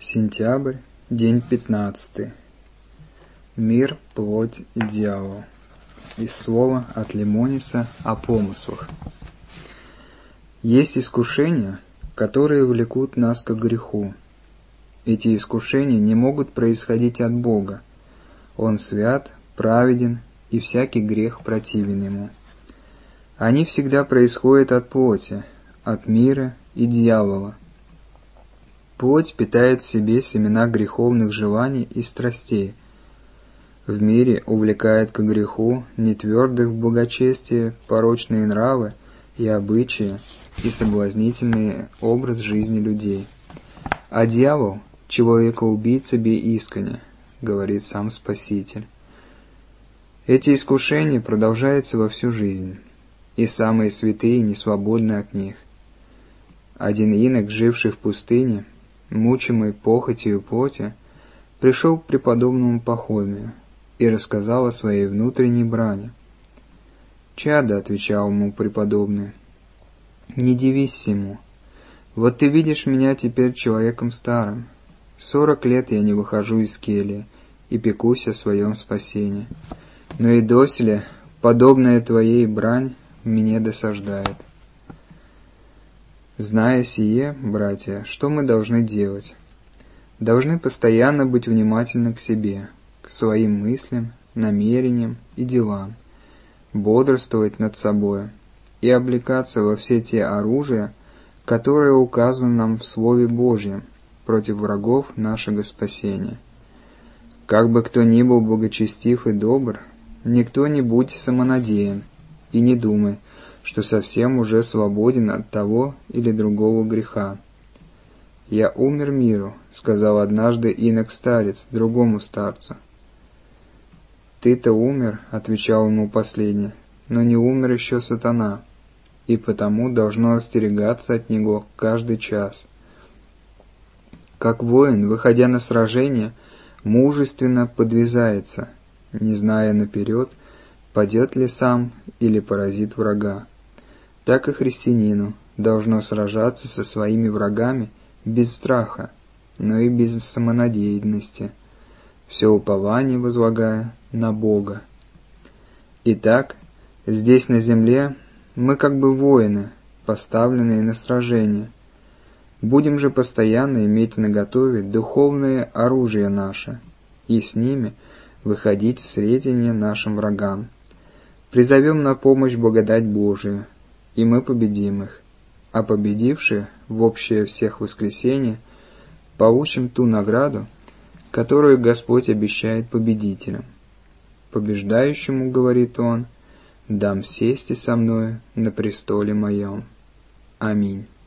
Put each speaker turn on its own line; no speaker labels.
Сентябрь, день 15. Мир, плоть и дьявол. Из слова от Лимониса о помыслах. Есть искушения, которые влекут нас к греху. Эти искушения не могут происходить от Бога. Он свят, праведен, и всякий грех противен Ему. Они всегда происходят от плоти, от мира и дьявола. Плоть питает в себе семена греховных желаний и страстей. В мире увлекает к греху нетвердых в благочестии порочные нравы и обычаи и соблазнительный образ жизни людей. А дьявол — человека-убийца искренне, говорит сам Спаситель. Эти искушения продолжаются во всю жизнь, и самые святые не свободны от них. Один инок, живший в пустыне, мучимый похотью плоти, пришел к преподобному Пахомию и рассказал о своей внутренней брани. «Чадо», — отвечал ему преподобный, — «не дивись сему. Вот ты видишь меня теперь человеком старым. 40 лет я не выхожу из кельи и пекусь о своем спасении. Но и доселе подобная твоей брань мне досаждает. Зная сие, братья, что мы должны делать? Должны постоянно быть внимательны к себе, к своим мыслям, намерениям и делам, бодрствовать над собой и облекаться во все те оружия, которые указаны нам в Слове Божьем против врагов нашего спасения. Как бы кто ни был благочестив и добр, никто не будь самонадеян и не думай, что совсем уже свободен от того или другого греха. «Я умер миру», — сказал однажды инок-старец другому старцу. «Ты-то умер», — отвечал ему последний, — «но не умер еще сатана, и потому должно остерегаться от него каждый час». Как воин, выходя на сражение, мужественно подвязается, не зная наперед, падет ли сам или поразит врага. Так и христианину должно сражаться со своими врагами без страха, но и без самонадеянности, все упование возлагая на Бога. Итак, здесь на земле мы как бы воины, поставленные на сражение. Будем же постоянно иметь наготове духовное оружие наше, и с ними выходить в сведения нашим врагам. Призовем на помощь благодать Божию, и мы победим их, а победившие в общее всех воскресенье получим ту награду, которую Господь обещает победителям. Побеждающему, говорит Он, дам сесть со мною на престоле моем. Аминь.